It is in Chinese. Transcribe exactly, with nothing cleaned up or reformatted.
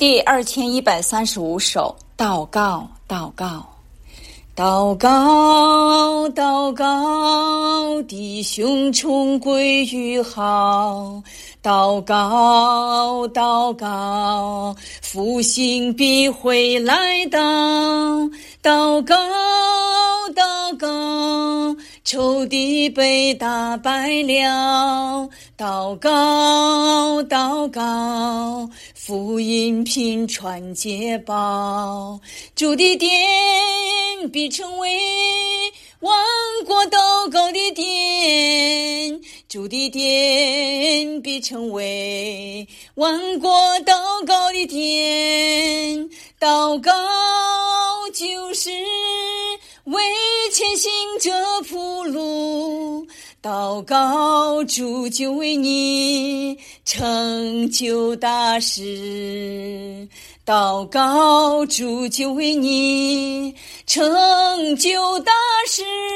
第二千一百三十五首，祷告，祷告，祷告，祷告，弟兄重归于好。祷告，祷告，复兴必会来到。祷告，祷告，仇敌被打败了。祷告，祷告，福音频传捷报。主的殿必成为万国祷告的殿，主的殿必成为万国祷告的殿。祷告就是为前行者铺路，祷告主就为你成就大事，祷告主就为你成就大事。